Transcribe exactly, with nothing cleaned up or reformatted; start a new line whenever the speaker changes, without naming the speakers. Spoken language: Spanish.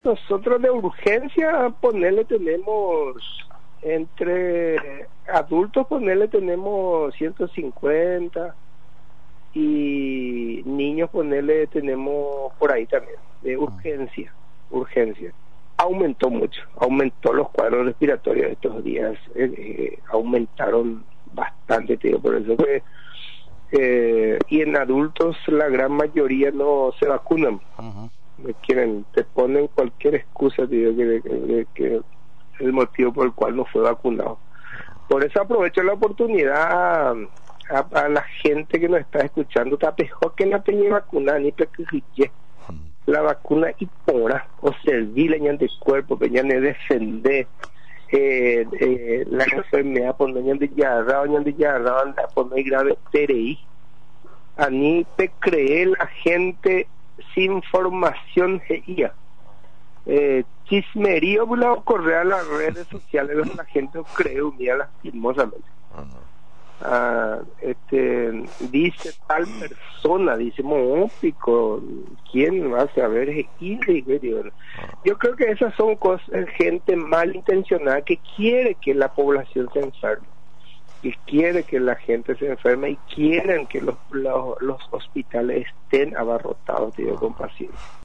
Nosotros de urgencia, ponerle tenemos, entre adultos, ponerle tenemos ciento cincuenta y niños, ponerle tenemos por ahí también, de urgencia, urgencia. Aumentó mucho, aumentó los cuadros respiratorios estos días, eh, eh, aumentaron bastante, te digo, por eso que, eh, y en adultos la gran mayoría no se vacunan. Uh-huh. Quieren, te ponen cualquier excusa, tío, que, que, que es el motivo por el cual no fue vacunado. Por eso aprovecho la oportunidad a, a, a la gente que nos está escuchando, está mejor que no tenía vacuna ni pequeñe. La vacuna y pora o servir en de cuerpo, peñan de defender eh, eh, la enfermedad, por no de yarra, de yarra, anda por no grave terei. A ni te cree la gente sin información geía. Eh, chismerío la ocurre a las redes sociales donde la gente cree unida lastimosamente. Ah, este, dice tal persona, dice Mópico, ¿quién va a saber? Yo creo que esas son cosas, gente malintencionada que quiere que la población se enferme, y quiere que la gente se enferme y quieren que los, los, los hospitales estén abarrotados, tío, con pacientes.